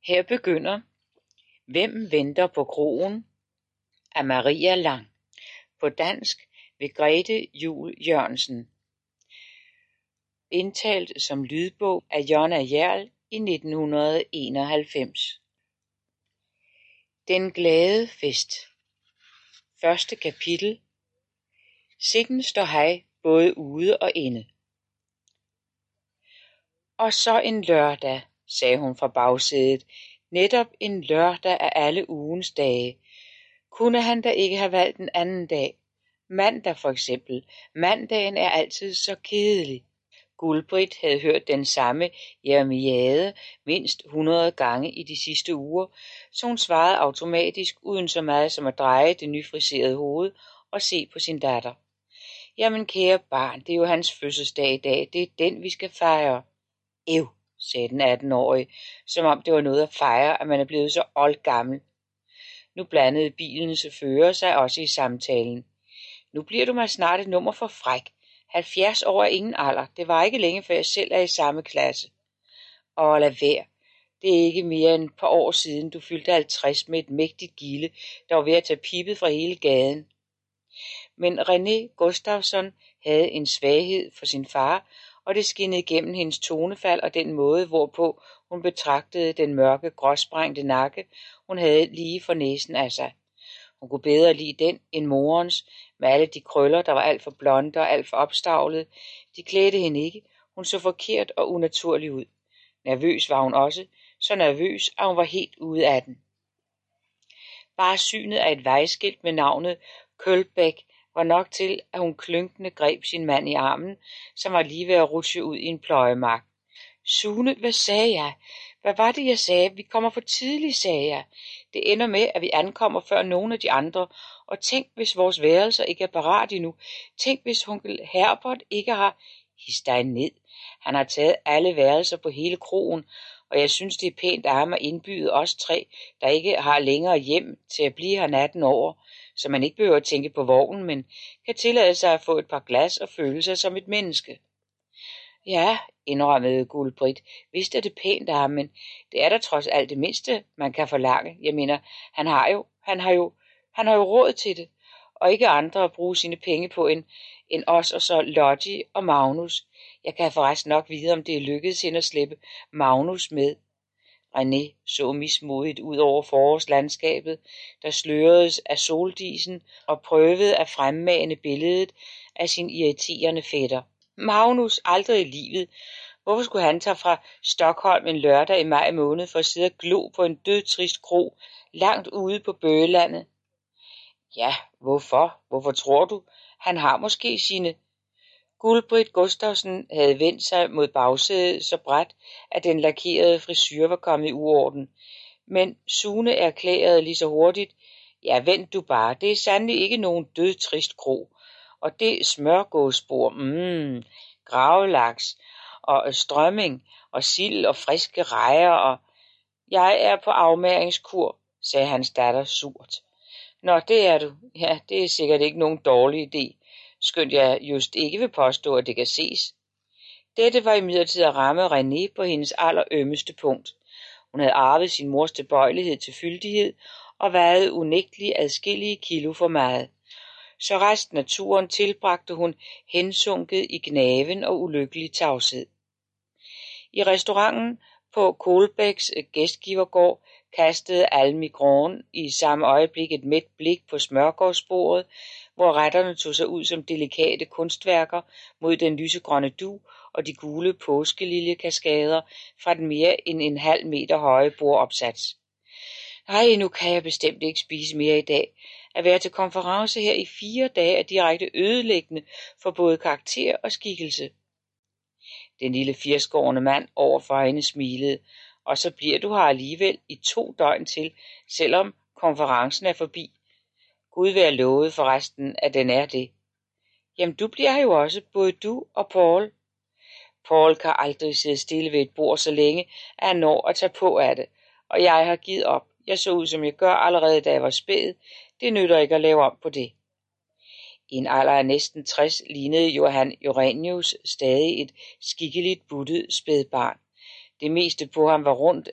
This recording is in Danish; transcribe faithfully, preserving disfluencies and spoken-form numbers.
Her begynder Hvem venter på kroen af Maria Lang. På dansk ved Grete Juul Jørgensen. Indtalt som lydbog af Jonna Hjerl i nitten enoghalvfems. Den glade fest. Første kapitel. Sikken står hej både ude og inde. Og så en lørdag, sagde hun fra bagsædet, netop en lørdag af alle ugens dage. Kunne han da ikke have valgt en anden dag? Mandag for eksempel. Mandagen er altid så kedelig. Gulbrit havde hørt den samme jeremiade mindst hundrede gange i de sidste uger, så hun svarede automatisk uden så meget som at dreje det nyfriserede hoved og se på sin datter. Jamen kære barn, det er jo hans fødselsdag i dag, det er den vi skal fejre. Ev, sagde den atten-årige, som om det var noget at fejre, at man er blevet så oldgammel. Nu blandede bilens chauffør sig også i samtalen. Nu bliver du mig snart et nummer for fræk. halvfjerds år er ingen alder. Det var ikke længe før jeg selv er i samme klasse. Og lad være. Det er ikke mere end et par år siden, du fyldte halvtreds med et mægtigt gilde, der var ved at tage pippet fra hele gaden. Men René Gustafsson havde en svaghed for sin far, og det skinnede igennem hendes tonefald og den måde, hvorpå hun betragtede den mørke, gråsprængte nakke, hun havde lige for næsen af sig. Hun kunne bedre lide den end morens, med alle de krøller, der var alt for blonde og alt for opstavlede. De klædte hende ikke. Hun så forkert og unaturlig ud. Nervøs var hun også, så nervøs, at hun var helt ude af den. Bare synet af et vejskilt med navnet Kølbæk var nok til, at hun klynkende greb sin mand i armen, som var lige ved at rutsche ud i en pløjemark. Sune, hvad sagde jeg? Hvad var det, jeg sagde? Vi kommer for tidligt, sagde jeg. Det ender med, at vi ankommer før nogen af de andre, og tænk, hvis vores værelser ikke er parat endnu. Tænk, hvis onkel Herbert ikke har... Hist dig ned. Han har taget alle værelser på hele kroen, og jeg synes, det er pænt af ham at indbyde os tre, der ikke har længere hjem til at blive her natten over, så man ikke behøver at tænke på vognen, men kan tillade sig at få et par glas og føle sig som et menneske. Ja, indrømmede Gulbrit. Vist er det pænt af ham, men det er da trods alt det mindste, man kan forlange. Jeg mener, han har jo, han har jo, han har jo råd til det, og ikke andre at bruge sine penge på end, end os og så Lottie og Magnus. Jeg kan forresten nok vide, om det er lykkedes hende at slippe Magnus med. René så mismodigt ud over forårslandskabet, der sløredes af soldisen og prøvede at fremmane billedet af sin irriterende fætter. Magnus, aldrig i livet. Hvorfor skulle han tage fra Stockholm en lørdag i maj måned for at sidde og glo på en dødtrist kro langt ude på Bøgelandet? Ja, hvorfor? Hvorfor tror du? Han har måske sine... Gulbrit Gustafsson havde vendt sig mod bagsædet så brat, at den lakerede frisyr var kommet i uorden. Men Sune erklærede lige så hurtigt, ja, vent du bare, det er sandelig ikke nogen dødtrist kro. Og det smørgåsbord, mmm, gravelaks og strømming og sild og friske rejer og... Jeg er på afmæringskur, sagde hans datter surt. Nå, det er du. Ja, det er sikkert ikke nogen dårlig idé, skønt jeg just ikke vil påstå, at det kan ses. Dette var imidlertid at ramme René på hendes allerømmeste punkt. Hun havde arvet sin mors tilbøjelighed til fyldighed og vejede unægteligt adskillige kilo for meget. Så resten af turen tilbragte hun hensunket i gnaven og ulykkelig tavshed. I restauranten på Kålbæks gæstgivergård kastede Almigron i samme øjeblik et mæt blik på smørgårdsbordet, hvor retterne tog sig ud som delikate kunstværker mod den lysegrønne dug og de gule påskeliljekaskader fra den mere end en halv meter høje bordopsats. Nej, nu kan jeg bestemt ikke spise mere i dag. At være til konference her i fire dage er direkte ødelæggende for både karakter og skikkelse. Den lille firskårende mand overfor hende smilede, og så bliver du her alligevel i to døgn til, selvom konferencen er forbi. Gud være lovet forresten, at den er det. Jamen, du bliver her jo også, både du og Paul. Paul kan aldrig sidde stille ved et bord så længe, at han når at tage på af det, og jeg har givet op. Jeg så ud, som jeg gør allerede, da jeg var spæd. Det nytter ikke at lave om på det. I en alder af næsten tres lignede Johan Jorenius stadig et skikkeligt buttet spædbarn. Det meste på ham var rundt